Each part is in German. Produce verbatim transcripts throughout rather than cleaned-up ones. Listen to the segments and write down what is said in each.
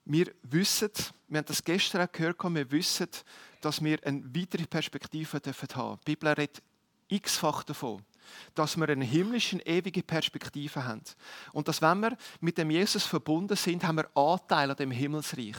Wir wissen, wir haben das gestern auch gehört, wir wissen, dass wir eine weitere Perspektive haben dürfen. Die Bibel redet x-fach davon, dass wir eine himmlische, ewige Perspektive haben. Und dass, wenn wir mit dem Jesus verbunden sind, haben wir Anteil an dem Himmelsreich.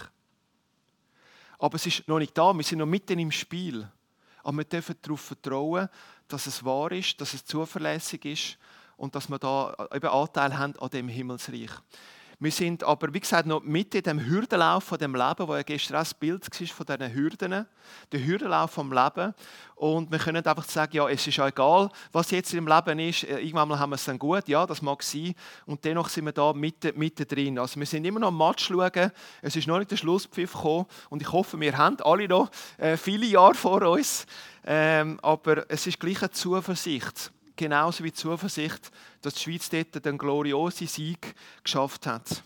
Aber es ist noch nicht da, wir sind noch mitten im Spiel. Aber wir dürfen darauf vertrauen, dass es wahr ist, dass es zuverlässig ist und dass wir da eben Anteil haben an dem Himmelsreich. Wir sind aber, wie gesagt, noch mitten in dem Hürdenlauf von dem Leben, wo ja gestern auch das Bild war von diesen Hürden, der Hürdenlauf vom Leben. Und wir können einfach sagen, ja, es ist ja egal, was jetzt im Leben ist. Irgendwann mal haben wir es dann gut, ja, das mag sein. Und dennoch sind wir da mitten, mitten drin. Also wir sind immer noch am Match schauen. Es ist noch nicht der Schlusspfiff gekommen. Und ich hoffe, wir haben alle noch äh, viele Jahre vor uns. Ähm, aber es ist gleich eine Zuversicht. Genauso wie die Zuversicht, dass die Schweiz dort den gloriosen Sieg geschafft hat.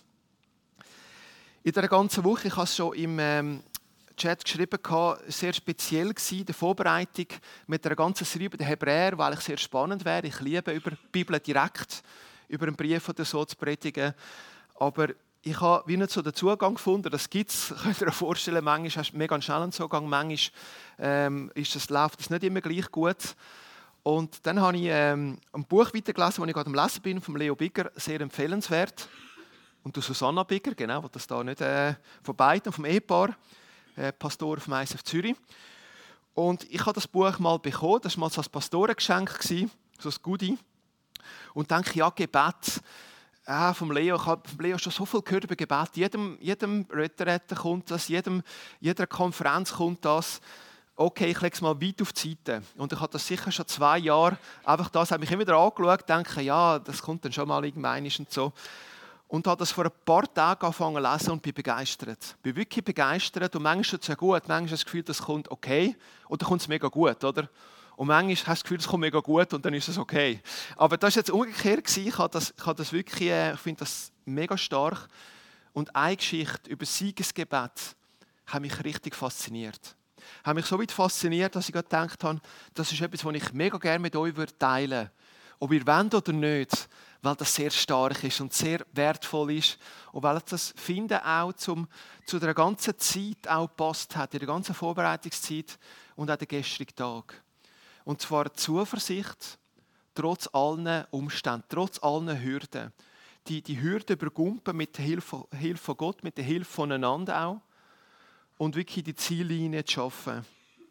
In dieser ganzen Woche, ich habe es schon im ähm, Chat geschrieben, sehr speziell war in der Vorbereitung mit der ganzen Serie über den Hebräer, weil ich sehr spannend wäre. Ich liebe über die Bibel direkt, über einen Brief oder so zu predigen. Aber ich habe wie nicht so den Zugang gefunden. Das gibt es, könnt ihr euch vorstellen, manchmal hast du mega schnell einen Zugang, manchmal ähm, ist das, läuft das nicht immer gleich gut. Und dann habe ich ähm, ein Buch weitergelesen, das ich gerade am Lesen bin, von Leo Bigger, sehr empfehlenswert. Und der Susanna Bigger, genau, das da nicht äh, von beiden, vom Ehepaar, äh, Pastor vom I S F Zürich. Und ich habe das Buch mal bekommen, das war mal so ein Pastorengeschenk, so ein Goodie. Und denke, ja, Gebet äh, vom Leo, ich habe vom Leo schon so viel gehört über Gebet. Jedem, jedem Retrette kommt das, jedem, jeder Konferenz kommt das. Okay, ich lege es mal weit auf die Seite. Und ich habe das sicher schon zwei Jahre, einfach das, habe mich immer wieder angeschaut, denke, ja, das kommt dann schon mal irgendwann und so. Und habe das vor ein paar Tagen angefangen zu lesen und bin begeistert. Ich bin wirklich begeistert und manchmal ist es ja gut, manchmal hast du das Gefühl, das kommt okay und dann kommt es mega gut, oder? Und manchmal hast du das Gefühl, es kommt mega gut und dann ist es okay. Aber das war jetzt umgekehrt. Ich habe das, ich habe das wirklich, ich finde das mega stark. Und eine Geschichte über Siegesgebet hat mich richtig fasziniert. Hat mich so weit fasziniert, dass ich gedacht habe, das ist etwas, was ich mega gerne mit euch teilen würde. Ob ihr wollt oder nicht, weil das sehr stark ist und sehr wertvoll ist. Und weil das Finden auch zum, zu der ganzen Zeit auch gepasst hat, in der ganzen Vorbereitungszeit und auch den gestrigen Tag. Und zwar die Zuversicht, trotz allen Umständen, trotz allen Hürden. Die, die Hürden übergumpen mit der Hilfe, Hilfe von Gott, mit der Hilfe voneinander auch. Und wirklich die Ziellinie zu schaffen.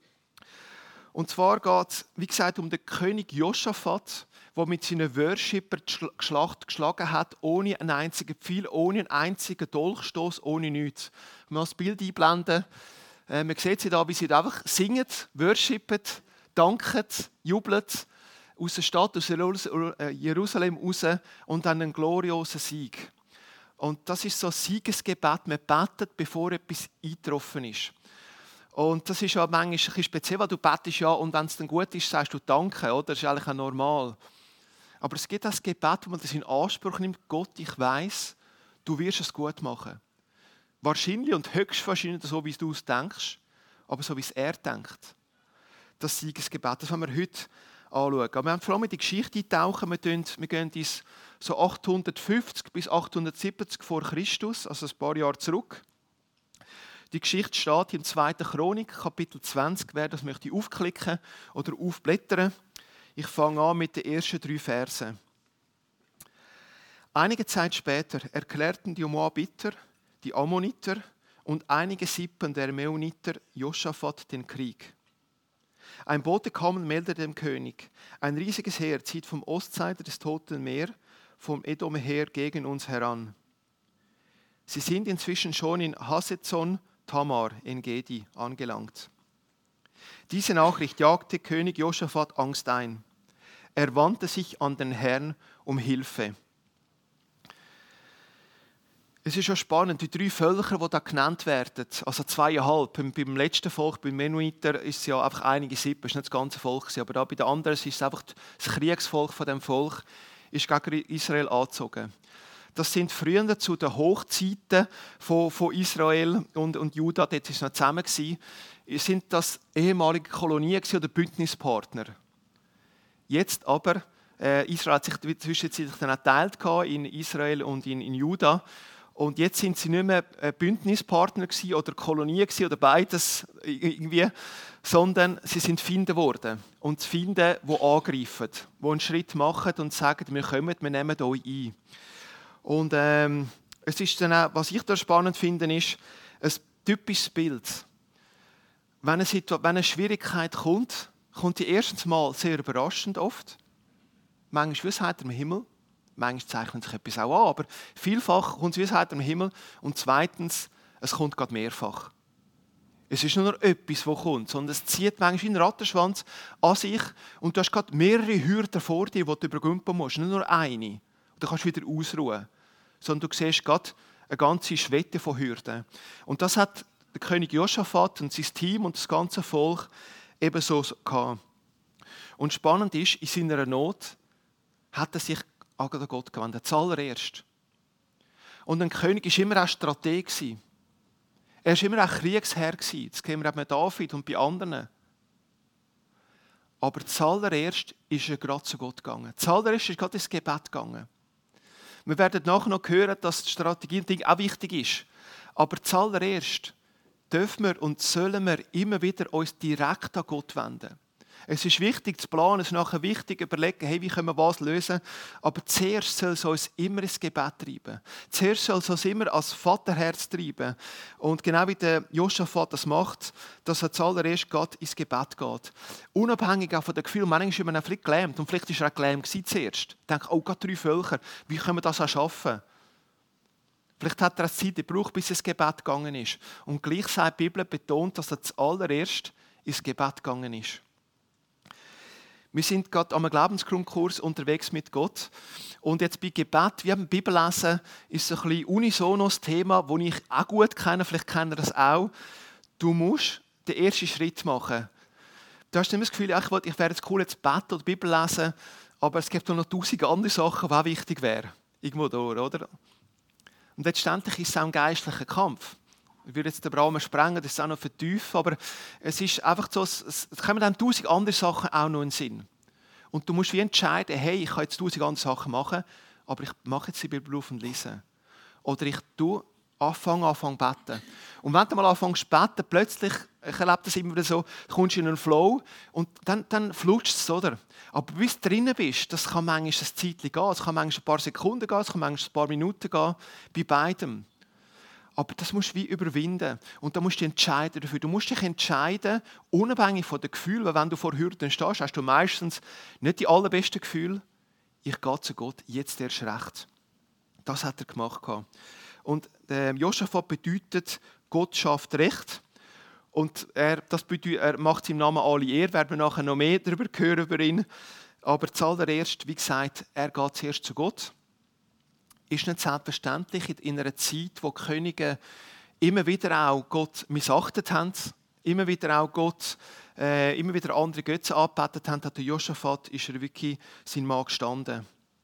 Und zwar geht es, wie gesagt, um den König Josaphat, der mit seinen Worshippern die Schlacht geschlagen hat, ohne einen einzigen Pfeil, ohne einen einzigen Dolchstoß, ohne nichts. Ich will das Bild einblenden. Äh, man sieht sie da, wie sie einfach singen, worshippen, danken, jubeln, aus der Stadt, aus Jerusalem raus und dann einen gloriosen Sieg. Und das ist so ein Siegesgebet, man betet, bevor etwas eingetroffen ist. Und das ist ja manchmal ein bisschen speziell, weil du betest ja und wenn es dann gut ist, sagst du Danke, oder? Das ist eigentlich auch normal. Aber es gibt das Gebet, wo man das in Anspruch nimmt, Gott, ich weiss, du wirst es gut machen. Wahrscheinlich und höchstwahrscheinlich so, wie du es denkst, aber so, wie es er denkt. Das Siegesgebet, das wollen wir heute anschauen. Aber wir haben vor allem in die Geschichte eintauchen, wir gehen, wir gehen ins so achthundertfünfzig bis achthundertsiebzig vor Christus, also ein paar Jahre zurück. Die Geschichte steht im zweiten Chronik, Kapitel zwanzig. Wer das möchte aufklicken oder aufblättern. Ich fange an mit den ersten drei Versen. Einige Zeit später erklärten die Moabiter, die Ammoniter und einige Sippen der Meuniter Josaphat den Krieg. Ein Bote kam und meldete dem König: Ein riesiges Heer zieht vom Ostseite des Toten Meer, vom Edom her gegen uns heran. Sie sind inzwischen schon in Hasezon Tamar in Gedi angelangt. Diese Nachricht jagte König Josaphat Angst ein. Er wandte sich an den Herrn um Hilfe. Es ist schon spannend, die drei Völker, die da genannt werden, also zweieinhalb. Beim letzten Volk, beim Menuiter, ist es ja einfach einige Sippen, es war nicht das ganze Volk, aber da bei den anderen ist es einfach das Kriegsvolk von dem Volk, ist gegen Israel angezogen. Das sind früher zu den Hochzeiten von, von Israel und, und Juda, dort war es noch zusammen, sind das ehemalige Kolonien oder Bündnispartner. Jetzt aber, äh, Israel hat sich zwischenzeitlich dann geteilt in Israel und in, in Juda. Und jetzt sind sie nicht mehr Bündnispartner oder Kolonie oder beides irgendwie, sondern sie sind Feinde geworden. Und Feinde, die angreifen, die einen Schritt machen und sagen, wir kommen, wir nehmen euch ein. Und ähm, es ist dann auch, was ich da spannend finde, ist ein typisches Bild. Wenn eine, Situation, wenn eine Schwierigkeit kommt, kommt die erstens mal sehr überraschend oft. Manchmal wie es hat im Himmel. Manchmal zeichnet sich etwas auch an, aber vielfach kommt es wie es hat im Himmel. Und zweitens, es kommt gerade mehrfach. Es ist nicht nur etwas, das kommt, sondern es zieht manchmal wie ein Rattenschwanz an sich. Und du hast gerade mehrere Hürden vor dir, die du überwinden musst. Nicht nur eine. Und dann kannst du wieder ausruhen. Sondern du siehst gerade eine ganze Schwette von Hürden. Und das hat der König Josaphat und sein Team und das ganze Volk ebenso gehabt. Und spannend ist, in seiner Not hat er sich an Gott gewendet, zuallererst. Und ein König war immer auch Stratege. Er war immer auch Kriegsherr. Das kennen wir auch bei David und bei anderen. Aber zuallererst ist er gerade zu Gott gegangen. Zuallererst ist er gerade ins Gebet gegangen. Wir werden nachher noch hören, dass die Strategie und Ding auch wichtig ist. Aber zuallererst dürfen wir und sollen wir immer wieder uns direkt an Gott wenden. Es ist wichtig zu planen, es ist nachher wichtig zu überlegen, hey, wie können wir was lösen. Aber zuerst soll es uns immer ins Gebet treiben. Zuerst soll es uns immer als Vaterherz treiben. Und genau wie der Josaphat das macht, dass er zuallererst Gott ins Gebet geht. Unabhängig auch von den Gefühlen. Manchmal ist man auch vielleicht gelähmt. Und vielleicht war er auch gelähmt zuerst. Denkt, oh Gott, drei Völker, wie können wir das auch schaffen? Vielleicht hat er eine Zeit gebraucht, bis er ins Gebet gegangen ist. Und gleich sagt die Bibel betont, dass er zuallererst ins Gebet gegangen ist. Wir sind gerade am Glaubensgrundkurs unterwegs mit Gott. Und jetzt bei Gebet, wie beim Bibellesen, ist so ein bisschen unisono das Thema, das ich auch gut kenne, vielleicht kennen das auch. Du musst den ersten Schritt machen. Du hast immer das Gefühl, ja, ich, will, ich wäre jetzt cool, jetzt beten oder Bibel lesen, aber es gibt noch tausend andere Sachen, die auch wichtig wären. Irgendwo da, oder? Und letztendlich ist es auch ein geistlicher Kampf. Ich würde jetzt den Rahmen sprengen, das ist auch noch vertiefen, aber es ist einfach so, es kommen dann tausend andere Sachen auch noch in den Sinn. Und du musst wie entscheiden, hey, ich kann jetzt tausend andere Sachen machen, aber ich mache jetzt die Bibel auf und lese. Oder ich tue anfangen, anfangen zu beten. Und wenn du mal anfängst zu beten, plötzlich, ich erlebe das immer wieder so, kommst du in einen Flow und dann, dann flutscht es, oder? Aber bis du drinnen bist, das kann manchmal ein Zeitchen gehen, es kann manchmal ein paar Sekunden gehen, es kann manchmal ein paar Minuten gehen, bei beidem. Aber das musst du wie überwinden. Und da musst du dich entscheiden dafür. Du musst dich entscheiden, unabhängig von den Gefühlen, weil wenn du vor Hürden stehst, hast du meistens nicht die allerbesten Gefühle. Ich gehe zu Gott, jetzt erst recht. Das hat er gemacht. Und äh, Josaphat bedeutet, Gott schafft Recht. Und er, das bedeutet, er macht seinem Namen alle Ehre. Werden wir nachher noch mehr darüber hören über ihn. Aber zuallererst, wie gesagt, er geht zuerst zu Gott. Ist nicht selbstverständlich in einer Zeit, wo die Könige immer wieder auch Gott missachtet haben, immer wieder auch Gott, äh, immer wieder andere Götzen angebetet haben, hat der Josaphat, ist er wirklich sein Mann gestanden.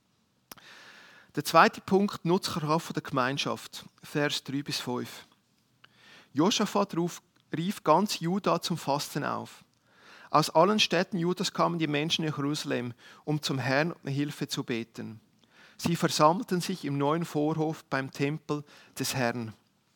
Der zweite Punkt, die Nutzkraft der Gemeinschaft, Vers drei bis fünf. Josaphat rief ganz Juda zum Fasten auf. Aus allen Städten Judas kamen die Menschen nach Jerusalem, um zum Herrn um Hilfe zu beten. Sie versammelten sich im neuen Vorhof beim Tempel des Herrn.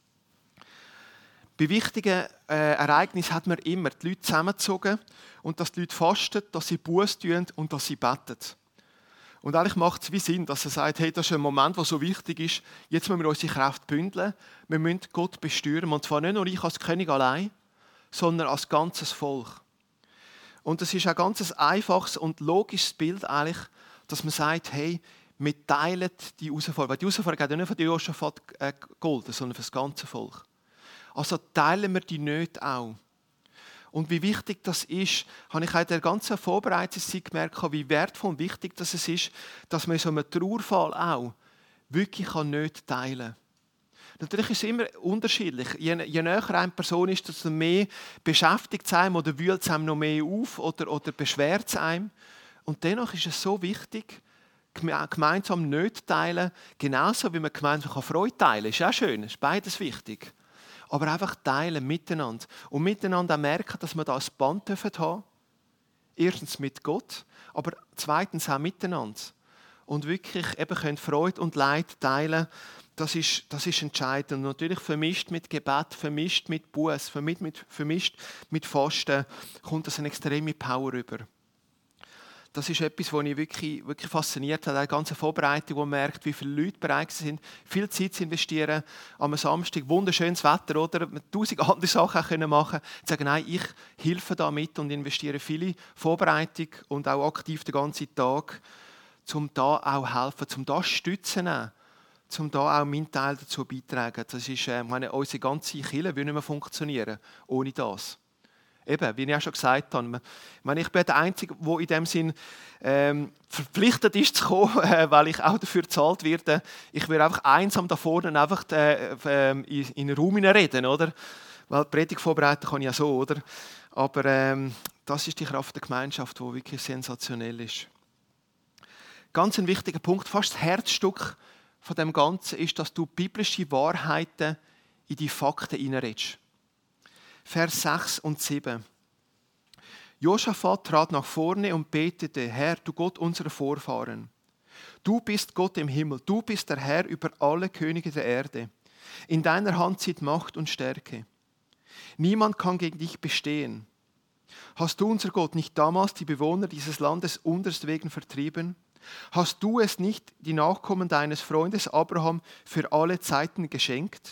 Bei wichtigen äh, Ereignissen hat man immer die Leute zusammengezogen und dass die Leute fasten, dass sie Buße tun und dass sie beten. Und eigentlich macht es wie Sinn, dass er sagt, hey, das ist ein Moment, der so wichtig ist, jetzt müssen wir unsere Kraft bündeln, wir müssen Gott bestürmen. Und zwar nicht nur ich als König allein, sondern als ganzes Volk. Und es ist ein ganz einfaches und logisches Bild eigentlich, dass man sagt, hey, wir teilen die Herausforderung. Weil die Herausforderung hat ja nicht für die Josaphat gegolten, sondern für das ganze Volk. Also teilen wir die Nöte auch. Und wie wichtig das ist, habe ich auch in der ganzen Vorbereitungszeit gemerkt, wie wertvoll und wichtig das ist, dass man in so einem Trauerfall auch wirklich Nöte teilen kann. Natürlich ist es immer unterschiedlich. Je, je näher eine Person ist, desto mehr beschäftigt es einem oder wühlt es einem noch mehr auf oder, oder beschwert es einem. Und dennoch ist es so wichtig, gemeinsam Nöte teilen, genauso wie man gemeinsam Freude teilen kann. Ist auch schön, ist beides wichtig. Aber einfach teilen miteinander. Und miteinander auch merken, dass wir da ein Band haben dürfen. Erstens mit Gott, aber zweitens auch miteinander. Und wirklich eben können Freude und Leid teilen. Das ist, das ist entscheidend. Und natürlich vermischt mit Gebet, vermischt mit Buß, vermischt mit, vermischt mit Fasten, kommt das eine extreme Power rüber. Das ist etwas, was mich wirklich, wirklich fasziniert hat. Eine ganze Vorbereitung, wo man merkt, wie viele Leute bereit sind, viel Zeit zu investieren. Am Samstag, wunderschönes Wetter, oder? Man tausend andere Sachen können machen. Sagen, nein, ich helfe da mit und investiere viele Vorbereitung und auch aktiv den ganzen Tag, um da auch helfen, um da stützen, um da auch meinen Teil dazu beitragen. Das ist, äh, meine, unsere ganze Kirche würde nicht mehr funktionieren ohne das. Eben, wie ich auch schon gesagt habe, ich, meine, ich bin der Einzige, der in dem Sinn ähm, verpflichtet ist zu kommen, äh, weil ich auch dafür bezahlt werde. Ich will einfach einsam da vorne einfach äh, äh, in, in einen Raum reden, oder? Weil die Predigt vorbereiten kann ich ja so, oder? Aber ähm, das ist die Kraft der Gemeinschaft, die wirklich sensationell ist. Ganz ein wichtiger Punkt, fast das Herzstück von dem Ganzen ist, dass du biblische Wahrheiten in die Fakten hineinredest. Vers sechs und sieben. Josaphat trat nach vorne und betete, Herr, du Gott unserer Vorfahren. Du bist Gott im Himmel, du bist der Herr über alle Könige der Erde. In deiner Hand sitzt Macht und Stärke. Niemand kann gegen dich bestehen. Hast du, unser Gott, nicht damals die Bewohner dieses Landes unterswegen vertrieben? Hast du es nicht die Nachkommen deines Freundes Abraham für alle Zeiten geschenkt?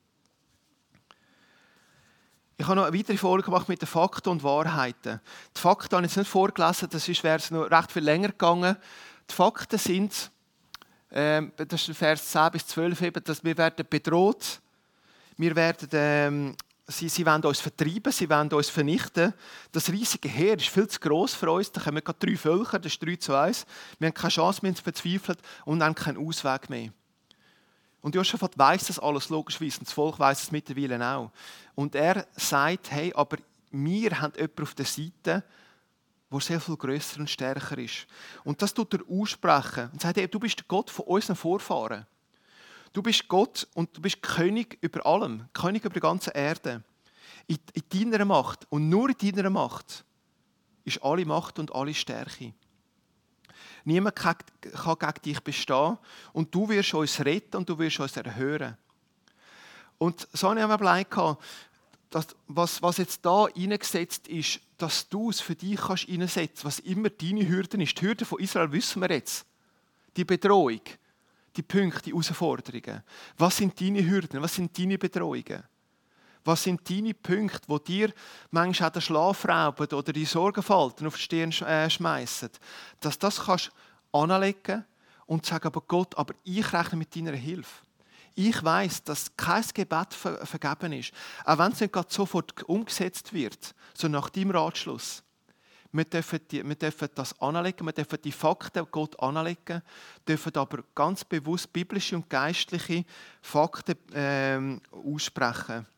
Ich habe noch eine weitere Folge gemacht mit den Fakten und Wahrheiten. Die Fakten habe ich jetzt nicht vorgelesen, das wäre es noch recht viel länger gegangen. Die Fakten sind, ähm, das ist Vers zehn bis zwölf, eben, dass wir werden bedroht, wir werden, ähm, sie, sie wollen uns vertreiben, sie wollen uns vernichten. Das riesige Heer ist viel zu gross für uns, da kommen gerade drei Völker, das ist drei zu eins. Wir haben keine Chance mehr, verzweifelt und haben keinen Ausweg mehr. Und Josaphat weiss das alles logischerweise und das Volk weiss es mittlerweile auch. Und er sagt, hey, aber wir haben jemanden auf der Seite, der sehr viel grösser und stärker ist. Und das tut er aussprechen und sagt, hey, du bist der Gott von unseren Vorfahren. Du bist Gott und du bist König über allem, König über die ganze Erde. In, in deiner Macht und nur in deiner Macht ist alle Macht und alle Stärke. Niemand kann gegen dich bestehen und du wirst uns retten und du wirst uns erhören. Und so habe ich mir überlegt, dass was, was jetzt da eingesetzt ist, dass du es für dich kannst einsetzen, was immer deine Hürden ist. Die Hürde von Israel wissen wir jetzt. Die Bedrohung, die Punkte, die Herausforderungen. Was sind deine Hürden? Was sind deine Bedrohungen? Was sind deine Punkte, wo dir manchmal auch den Schlaf rauben oder die Sorgenfalten auf die Stirn schmeißen? Dass das kannst anlegen und sagen, aber Gott, aber ich rechne mit deiner Hilfe. Ich weiss, dass kein Gebet ver- vergeben ist. Auch wenn es nicht gerade sofort umgesetzt wird, so nach deinem Ratschluss. Wir dürfen, die, wir dürfen das anlegen, wir dürfen die Fakten Gott anlegen, dürfen aber ganz bewusst biblische und geistliche Fakten ähm, aussprechen.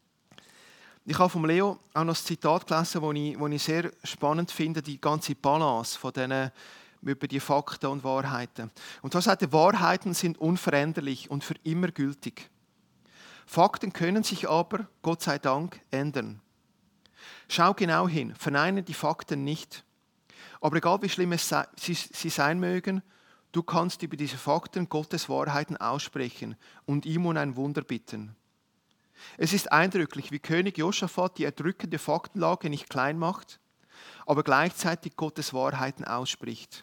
Ich habe von Leo auch noch ein Zitat gelesen, das ich, das ich sehr spannend finde, die ganze Balance von diesen, über die Fakten und Wahrheiten. Und da sagt er, Wahrheiten sind unveränderlich und für immer gültig. Fakten können sich aber, Gott sei Dank, ändern. Schau genau hin, verneine die Fakten nicht. Aber egal wie schlimm es sei, sie, sie sein mögen, du kannst über diese Fakten Gottes Wahrheiten aussprechen und ihm um ein Wunder bitten. Es ist eindrücklich, wie König Josaphat die erdrückende Faktenlage nicht klein macht, aber gleichzeitig Gottes Wahrheiten ausspricht.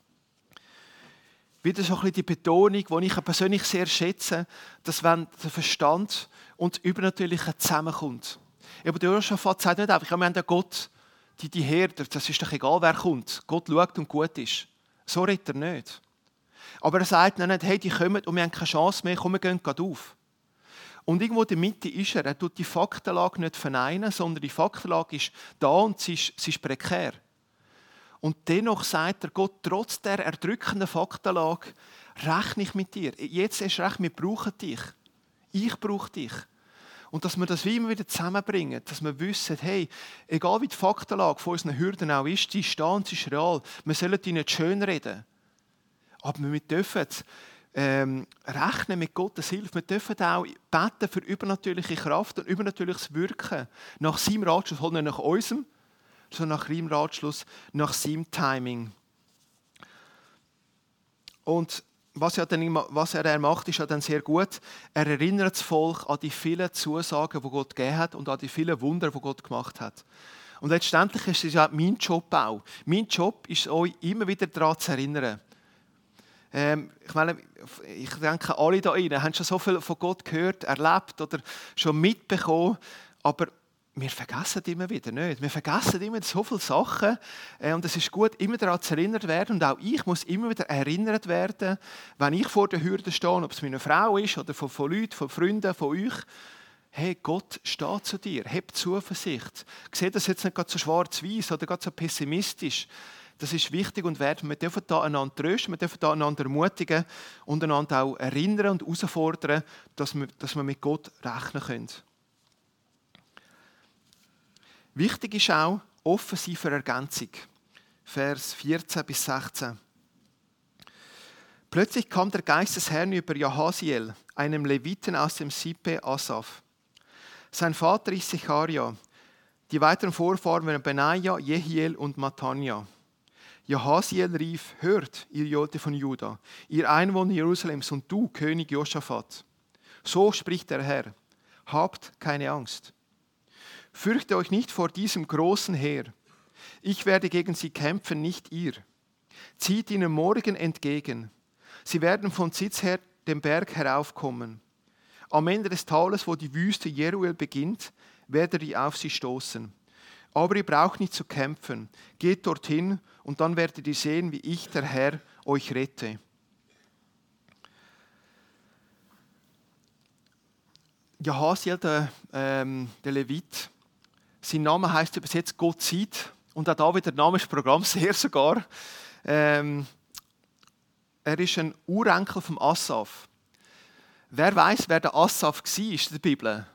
Wieder so ein bisschen die Betonung, die ich persönlich sehr schätze, dass wenn der Verstand und das Übernatürliche zusammenkommt. Aber der Josaphat sagt nicht einfach, ja, wir haben ja Gott, die, die Herde, das ist doch egal, wer kommt. Gott schaut und gut ist. So redet er nicht. Aber er sagt nicht, hey, die kommen und wir haben keine Chance mehr, komm, wir gehen gerade auf. Und irgendwo in der Mitte ist er. Er tut die Faktenlage nicht verneinen, sondern die Faktenlage ist da und sie ist, sie ist prekär. Und dennoch sagt er Gott, trotz der erdrückenden Faktenlage, rechne ich mit dir. Jetzt ist recht, wir brauchen dich. Ich brauche dich. Und dass wir das wie immer wieder zusammenbringen, dass wir wissen, hey, egal wie die Faktenlage von unseren Hürden auch ist, sie ist da und sie ist real. Wir sollen die nicht schönreden. Aber wir dürfen ähm, rechnen mit Gottes Hilfe. Wir dürfen auch beten für übernatürliche Kraft und übernatürliches Wirken. Nach seinem Ratschluss, nicht nach unserem, sondern nach seinem Ratschluss, nach seinem Timing. Und was, ja dann immer, was er macht, ist ja dann sehr gut. Er erinnert das Volk an die vielen Zusagen, die Gott gegeben hat und an die vielen Wunder, die Gott gemacht hat. Und letztendlich ist es ja mein Job auch. Mein Job ist, euch immer wieder daran zu erinnern. Ähm, ich meine, ich denke, alle da rein haben schon so viel von Gott gehört, erlebt oder schon mitbekommen, aber wir vergessen immer wieder nicht. Wir vergessen immer so viele Sachen äh, und es ist gut, immer daran zu erinnert werden und auch ich muss immer wieder erinnert werden, wenn ich vor der Hürde stehe, ob es meine Frau ist oder von, von Leuten, von Freunden, von euch. Hey, Gott steht zu dir, hab Zuversicht. Ich sehe das jetzt nicht gerade so schwarz-weiß oder gerade so pessimistisch. Das ist wichtig und wert. Wir dürfen da einander trösten, wir dürfen da einander ermutigen und einander auch erinnern und herausfordern, dass wir, dass wir mit Gott rechnen können. Wichtig ist auch, offen sein für Ergänzung. Vers vierzehn bis sechzehn. Plötzlich kam der Geist des Herrn über Jahasiel, einem Leviten aus dem Sippe Asaf. Sein Vater ist Secharia. Die weiteren Vorfahren waren Benaja, Jehiel und Matanja. Jahasiel rief: Hört, ihr Leute von Juda, ihr Einwohner Jerusalems und du, König Josaphat. So spricht der Herr: Habt keine Angst. Fürchte euch nicht vor diesem großen Heer. Ich werde gegen sie kämpfen, nicht ihr. Zieht ihnen morgen entgegen. Sie werden von Sitz her den Berg heraufkommen. Am Ende des Tales, wo die Wüste Jeruel beginnt, werdet ihr auf sie stoßen. Aber ihr braucht nicht zu kämpfen. Geht dorthin und dann werdet ihr sehen, wie ich, der Herr, euch rette. Jahasiel, der, ähm, der Levit, sein Name heisst übersetzt Gott sieht. Und auch da wieder der Name ist Programm, sehr sogar. Ähm, er ist ein Urenkel vom Asaf. Wer weiß, wer der Asaf war in der Bibel? Ihr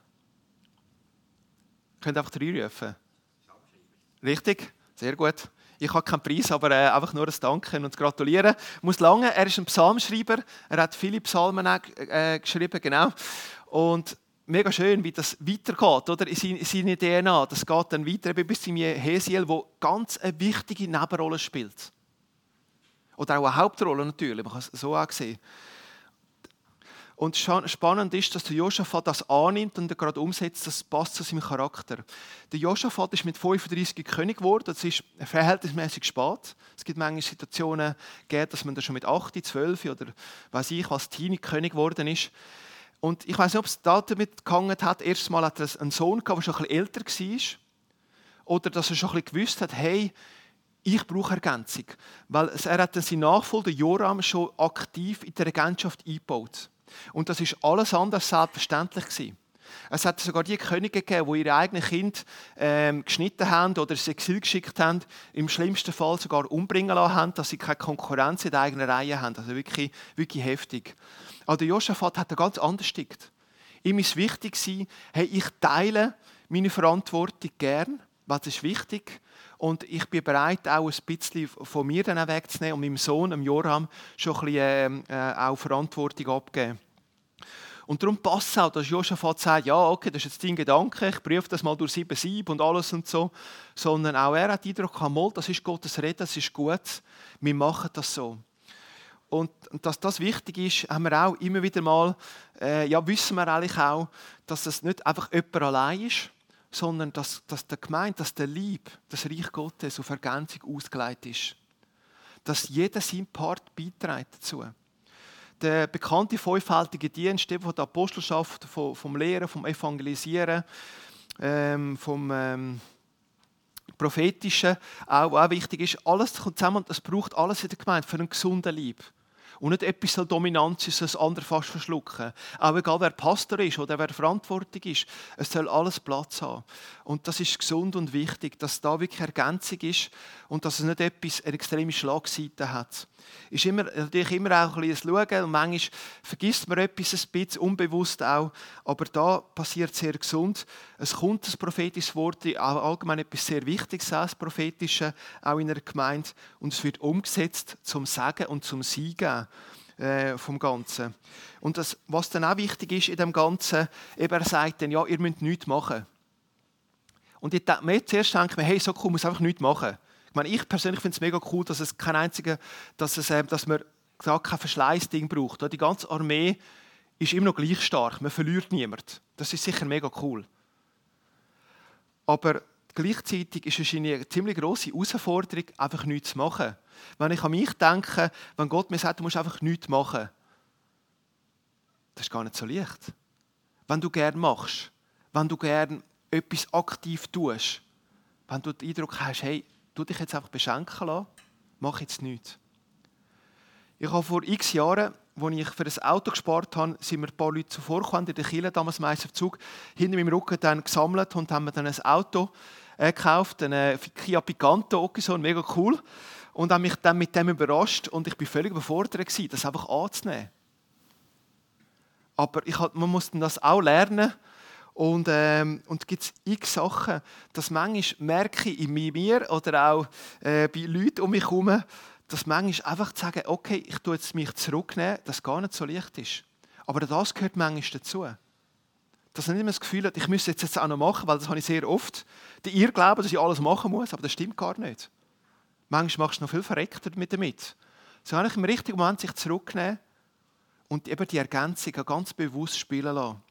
könnt einfach reinrufen. Richtig? Sehr gut. Ich habe keinen Preis, aber äh, einfach nur ein Danken und Gratulieren. Ich muss lange, er ist ein Psalmschreiber. Er hat viele Psalmen äh, geschrieben, genau. Und mega schön, wie das weitergeht, oder? In seine D N A. Das geht dann weiter bis zum Jahasiel, wo ganz eine wichtige Nebenrolle spielt. Oder auch eine Hauptrolle natürlich, man kann es so auch sehen. Und spannend ist, dass der Josaphat das annimmt und er gerade umsetzt, das passt zu seinem Charakter. Der Josaphat ist mit fünfunddreißig König geworden, das ist verhältnismäßig spät. Es gibt manchmal Situationen, dass man da schon mit acht, zwölf oder weiß ich was, Teenie König geworden ist. Und ich weiß nicht, ob es da damit gehangen hat, erst mal hat er einen Sohn gehabt, der schon ein bisschen älter war. Oder dass er schon ein bisschen gewusst hat, hey, ich brauche Ergänzung. Weil er hat dann seinen Nachfolger Joram schon aktiv in der Regentschaft eingebaut. Und das war alles andere als selbstverständlich gewesen. Es hat sogar die Könige gegeben, die ihre eigenen Kinder ähm, geschnitten haben oder ins Exil geschickt haben, im schlimmsten Fall sogar umbringen lassen haben, dass sie keine Konkurrenz in der eigenen Reihe haben. Also wirklich, wirklich heftig. Aber der Josaphat hat da ganz anders gestickt. Ihm ist wichtig gewesen, hey, ich teile meine Verantwortung gern, was ist wichtig. Und ich bin bereit, auch ein bisschen von mir dann wegzunehmen und meinem Sohn, dem Joram, schon ein bisschen äh, auch Verantwortung abgeben. Und darum passt es auch, dass Josaphat sagt, ja, okay, das ist jetzt dein Gedanke, ich prüfe das mal durch sieben Sieb und alles und so. Sondern auch er hat den Eindruck, mal, das ist Gottes Reden, das ist gut, wir machen das so. Und dass das wichtig ist, haben wir auch immer wieder mal, äh, ja, wissen wir eigentlich auch, dass das nicht einfach jemand allein ist, sondern dass, dass der Gemeinde, dass der Lieb, das Reich Gottes auf Ergänzung ausgelegt ist. Dass jeder seinen Part beiträgt dazu. Der bekannte fünffältige Dienst von der Apostelschaft, vom, vom Lehren, vom Evangelisieren, ähm, vom ähm, Prophetischen, auch, auch wichtig ist, alles kommt zusammen und es braucht alles in der Gemeinde für einen gesunden Lieb. Und nicht etwas soll dominant sein, das andere fast verschlucken. Auch egal, wer Pastor ist oder wer verantwortlich ist, es soll alles Platz haben. Und das ist gesund und wichtig, dass da wirklich Ergänzung ist und dass es nicht etwas, eine extreme Schlagseite hat. Ist immer, natürlich immer auch ein bisschen ein Schauen und manchmal vergisst man etwas ein bisschen, unbewusst auch, aber da passiert sehr gesund. Es kommt das prophetische Wort, auch allgemein etwas sehr Wichtiges, das Prophetische, auch in einer Gemeinde und es wird umgesetzt zum Sagen und zum Siegen äh, vom Ganzen. Und das, was dann auch wichtig ist in dem Ganzen, eben er sagt dann, ja, ihr müsst nichts machen. Und ich denke, zuerst denke ich mir, hey, so cool, muss einfach nichts machen. Ich meine, ich persönlich finde es mega cool, dass es kein einziger, dass, es, äh, dass wir gesagt, kein Verschleißding braucht. Die ganze Armee ist immer noch gleich stark. Man verliert niemanden. Das ist sicher mega cool. Aber gleichzeitig ist es eine ziemlich grosse Herausforderung, einfach nichts zu machen. Wenn ich an mich denke, wenn Gott mir sagt, du musst einfach nichts machen, das ist gar nicht so leicht. Wenn du gerne machst, wenn du gerne etwas aktiv tust, wenn du den Eindruck hast, hey, tu dich jetzt einfach beschenken lassen, mach jetzt nichts. Ich habe vor x Jahren, als ich für ein Auto gespart habe, sind mir ein paar Leute zuvorgekommen in der Kirche, damals meist auf Zug, hinter meinem Rücken dann gesammelt und haben mir dann ein Auto äh, gekauft, einen Kia Picanto, so mega cool, und haben mich dann mit dem überrascht und ich war völlig überfordert gewesen, das einfach anzunehmen. Aber ich, man muss das auch lernen. Und, ähm, und gibt es x Sachen, dass manchmal merke ich in mir oder auch äh, bei Leuten um mich herum, dass manchmal einfach zu sagen, okay, ich tue jetzt mich zurücknehmen, das gar nicht so leicht ist. Aber das gehört manchmal dazu. Dass man nicht mehr das Gefühl hat, ich müsse jetzt, jetzt auch noch machen, weil das habe ich sehr oft. Die ihr glauben, dass ich alles machen muss, aber das stimmt gar nicht. Manchmal machst du noch viel verreckter mit damit. So kann ich im richtigen Moment sich zurücknehmen und eben die Ergänzung ganz bewusst spielen lassen.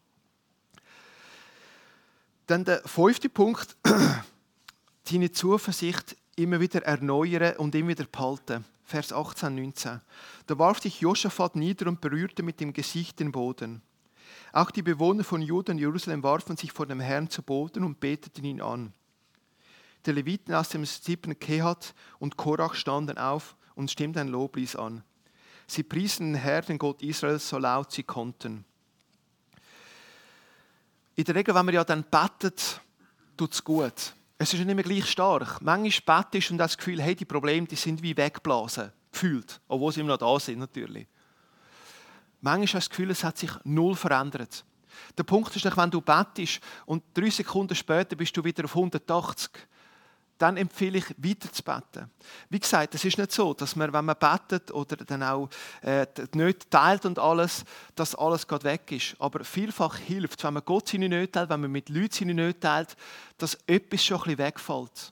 Dann der fünfte Punkt, deine Zuversicht immer wieder erneuern und immer wieder behalten. Vers achtzehn, neunzehn. Da warf sich Josaphat nieder und berührte mit dem Gesicht den Boden. Auch die Bewohner von Juda und Jerusalem warfen sich vor dem Herrn zu Boden und beteten ihn an. Die Leviten aus dem siebten Kehat und Korach standen auf und stimmten ein Loblied an. Sie priesen den Herrn, den Gott Israels, so laut sie konnten. In der Regel, wenn man ja dann betet, tut es gut. Es ist nicht mehr gleich stark. Manchmal betest und das Gefühl, hey, die Probleme die sind wie weggeblasen. Gefühlt. Obwohl sie immer noch da sind, natürlich. Manchmal hast du das Gefühl, es hat sich null verändert. Der Punkt ist, wenn du betest und drei Sekunden später bist du wieder auf hundertachtzig, dann empfehle ich, weiter zu beten. Wie gesagt, es ist nicht so, dass man, wenn man betet oder dann auch äh, nicht teilt und alles, dass alles gerade weg ist. Aber vielfach hilft es, wenn man Gott seine Nöte teilt, wenn man mit Leuten seine Nöte teilt, dass etwas schon ein bisschen wegfällt.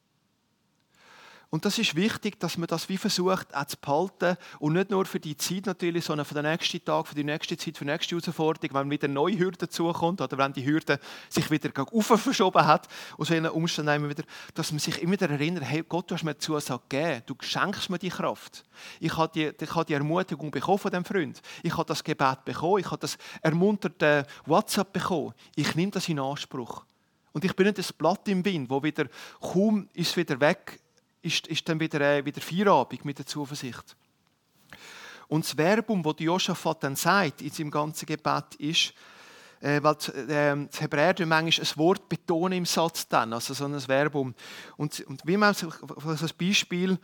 Und das ist wichtig, dass man das wie versucht auch zu behalten und nicht nur für die Zeit natürlich, sondern für den nächsten Tag, für die nächste Zeit, für die nächste Herausforderung, wenn wieder eine neue Hürde dazukommt oder wenn die Hürde sich wieder rauf verschoben hat, aus welchen Umständen immer wieder, dass man sich immer wieder erinnert, hey Gott, du hast mir eine Zusage gegeben, du schenkst mir die Kraft. Ich habe die, ich habe die Ermutigung bekommen von diesem Freund. Ich habe das Gebet bekommen, ich habe das ermunterte WhatsApp bekommen. Ich nehme das in Anspruch. Und ich bin nicht das Blatt im Wind, wo wieder kaum ist wieder weg Ist, ist dann wieder, äh, wieder Feierabend mit der Zuversicht. Und das Verbum, das Josaphat dann sagt in seinem ganzen Gebet, ist, äh, weil äh, das Hebräer manchmal ein Wort betonen im Satz dann, also so ein Verbum. Und, und wie man so ein Beispiel,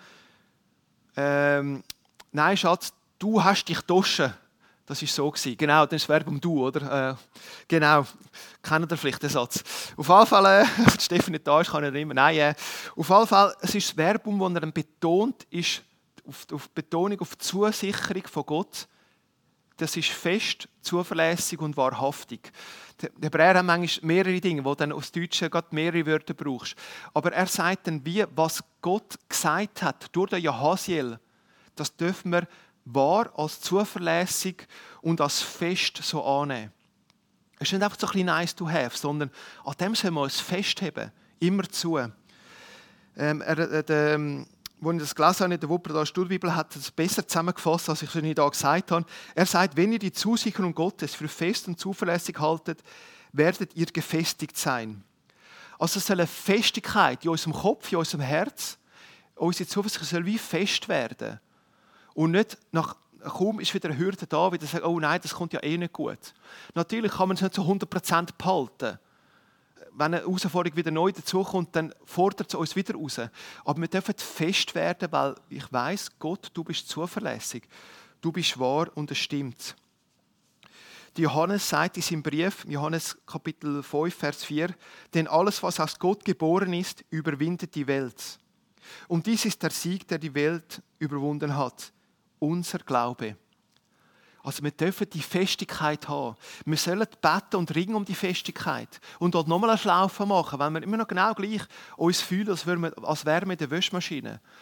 ähm, nein Schatz, du hast dich gewaschen. Das war so. Genau, das ist das Verbum du, oder? Äh, genau, kennt ihr vielleicht den Satz. Auf jeden Fall, äh, wenn Stefan nicht da ist, kann er nicht mehr. Nein, äh, auf jeden Fall, es ist das Verbum, das er dann betont, ist auf, auf Betonung auf die Zusicherung von Gott. Das ist fest, zuverlässig und wahrhaftig. Der Hebräer hat manchmal mehrere Dinge, wo dann aus Deutschen gerade mehrere Wörter brauchst. Aber er sagt dann, wie, was Gott gesagt hat durch den Jahasiel, das dürfen wir wahr, als zuverlässig und als fest so annehmen. Es ist nicht einfach so ein bisschen nice to have, sondern an dem sollen wir uns festheben, immer zu. Ähm, er, äh, der, ähm, als ich das gelesen habe in der Wuppertaler Studienbibel, hat es besser zusammengefasst, als ich es hier gesagt habe. Er sagt, wenn ihr die Zusicherung Gottes für fest und zuverlässig haltet, werdet ihr gefestigt sein. Also es soll eine Festigkeit in unserem Kopf, in unserem Herz, unsere Zuversicht soll wie fest werden. Und nicht nach kaum ist wieder eine Hürde da, wieder sagen, oh nein, das kommt ja eh nicht gut. Natürlich kann man es nicht zu hundert Prozent behalten. Wenn eine Herausforderung wieder neu dazukommt, dann fordert es uns wieder raus. Aber wir dürfen fest werden, weil ich weiss, Gott, du bist zuverlässig. Du bist wahr und es stimmt. Die Johannes sagt in seinem Brief, Johannes Kapitel fünf, Vers vier, denn alles, was aus Gott geboren ist, überwindet die Welt. Und dies ist der Sieg, der die Welt überwunden hat. Unser Glaube. Also wir dürfen die Festigkeit haben. Wir sollen beten und ringen um die Festigkeit. Und dort nochmal eine Schlaufe machen, weil wir immer noch genau gleich uns fühlen, als wären wir, als wären wir in der Wäschmaschine.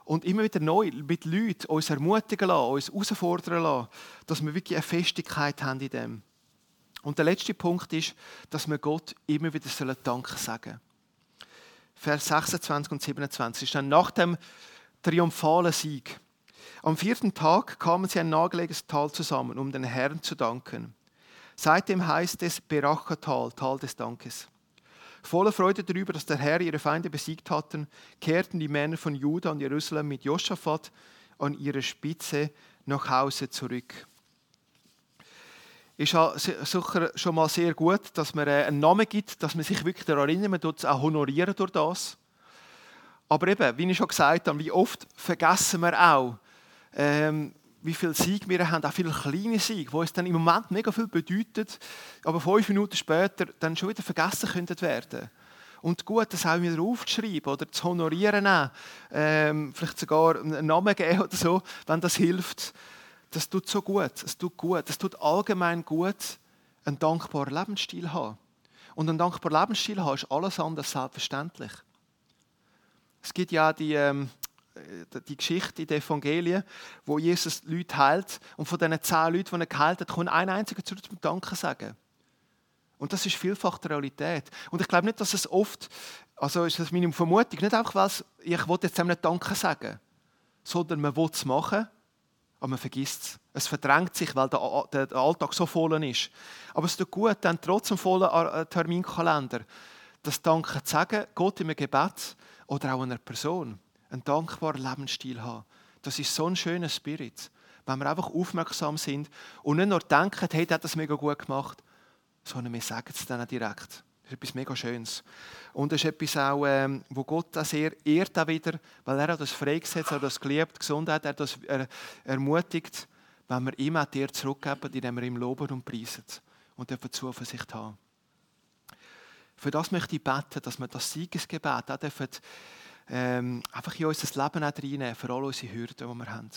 Und immer wieder neu mit Leuten uns ermutigen lassen, uns herausfordern lassen, dass wir wirklich eine Festigkeit haben in dem. Und der letzte Punkt ist, dass wir Gott immer wieder Danke sagen sollen. Vers sechsundzwanzig und siebenundzwanzig ist dann nach dem triumphalen Sieg. Am vierten Tag kamen sie ein nahegelegenes Tal zusammen, um den Herrn zu danken. Seitdem heißt es Beracha-Tal, Tal des Dankes. Voller Freude darüber, dass der Herr ihre Feinde besiegt hatten, kehrten die Männer von Juda und Jerusalem mit Josaphat an ihrer Spitze nach Hause zurück. Ist sicher schon mal sehr gut, dass man einen Namen gibt, dass man sich wirklich daran erinnert, man tut es auch honorieren durch das. Aber eben, wie ich schon gesagt habe, wie oft vergessen wir auch, ähm, wie viel Sieg wir haben, auch viele kleine Siege, die uns dann im Moment mega viel bedeuten, aber fünf Minuten später dann schon wieder vergessen könnten werden. Und gut, das auch wieder aufzuschreiben oder zu honorieren, auch, ähm, vielleicht sogar einen Namen geben oder so, wenn das hilft. Das tut so gut. Es tut gut. Es tut allgemein gut, einen dankbaren Lebensstil zu haben. Und einen dankbaren Lebensstil zu haben, ist alles andere selbstverständlich. Es gibt ja die, ähm, die Geschichte in den Evangelien, wo Jesus Leute heilt. Und von diesen zehn Leuten, die er geheilt hat, kommt ein einziger zurück zum Danken sagen. Und das ist vielfach die Realität. Und ich glaube nicht, dass es oft, also ist das meine Vermutung, nicht einfach, weil es, ich will jetzt nicht Danke sagen, sondern man will es machen, aber man vergisst es. Es verdrängt sich, weil der, der Alltag so voll ist. Aber es tut gut, dann trotz dem vollen Terminkalender das Danke zu sagen, Gott im Gebet oder auch einer Person, einen dankbaren Lebensstil haben. Das ist so ein schöner Spirit, wenn wir einfach aufmerksam sind und nicht nur denken, hey, der hat das mega gut gemacht, sondern wir sagen es dann direkt. Das ist etwas mega Schönes. Und das ist etwas auch, ähm, wo Gott auch sehr ehrt auch wieder, weil er hat das freigesetzt, er hat das geliebt, Gesundheit, er hat das er, ermutigt, wenn wir ihm auch dir zurückgeben, indem wir ihm loben und preisen und dürfen Zuversicht haben. Für das möchte ich beten, dass wir das Siegesgebet auch dürfen, ähm, einfach in unser Leben auch reinnehmen, für all unsere Hürden, die wir haben.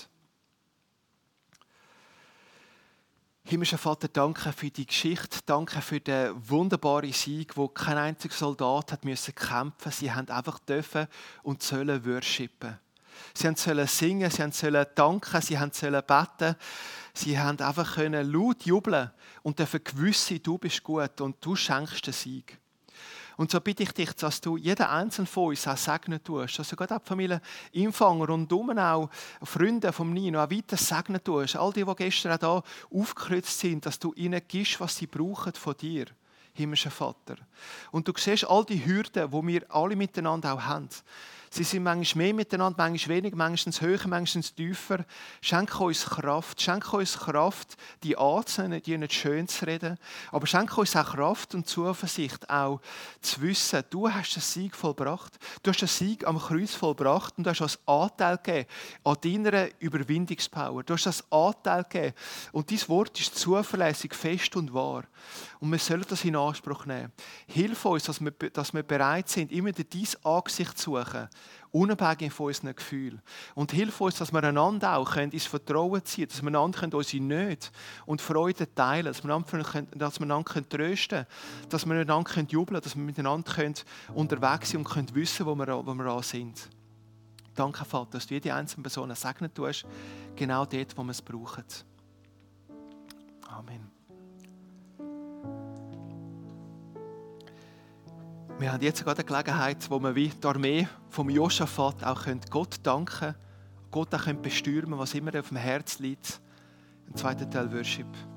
Himmlischer Vater, danke für die Geschichte, danke für den wunderbaren Sieg, wo kein einziger Soldat hat müssen kämpfen. Sie haben einfach dürfen und sollen worshipen. Sie haben sollen singen, sie haben sollen danken, sie haben sollen beten. Sie haben einfach können laut jubeln und dürfen gewiss sein, du bist gut und du schenkst den Sieg. Und so bitte ich dich, dass du jeden einzelnen von uns auch segnen tust, dass du gerade auch die Familie Empfänger und auch Freunde von Nino auch weiter segnen tust. All die, die gestern auch hier aufgekreuzt sind, dass du ihnen gibst, was sie brauchen von dir, himmlischer Vater. Und du siehst all die Hürden, die wir alle miteinander auch haben. Sie sind manchmal mehr miteinander, manchmal weniger, manchmal höher, manchmal tiefer. Schenke uns Kraft, schenke uns Kraft, die anzunehmen, die nicht schön zu reden. Aber schenke uns auch Kraft und Zuversicht, auch zu wissen, du hast den Sieg vollbracht. Du hast den Sieg am Kreuz vollbracht und du hast uns Anteil gegeben an deiner Überwindungspower. Du hast das Anteil gegeben. Und dein Wort ist zuverlässig, fest und wahr. Und wir sollen das in Anspruch nehmen. Hilf uns, dass wir, dass wir bereit sind, immer dein Angesicht zu suchen, unabhängig von unseren Gefühlen. Und hilf uns, dass wir einander auch ins Vertrauen ziehen können, dass wir einander unsere Nöte und Freude teilen können, dass wir einander, dass wir einander trösten können, dass wir einander jubeln können, dass wir miteinander unterwegs sind und können wissen, wo wir, wo wir an sind. Danke, Vater, dass du jede einzelne Person segnen tust, genau dort, wo wir es brauchen. Amen. Wir haben jetzt gerade eine Gelegenheit, wo wir wie die Armee vom Josaphat auch Gott danken können, Gott auch bestürmen, was immer auf dem Herz liegt. Im zweiten Teil Worship.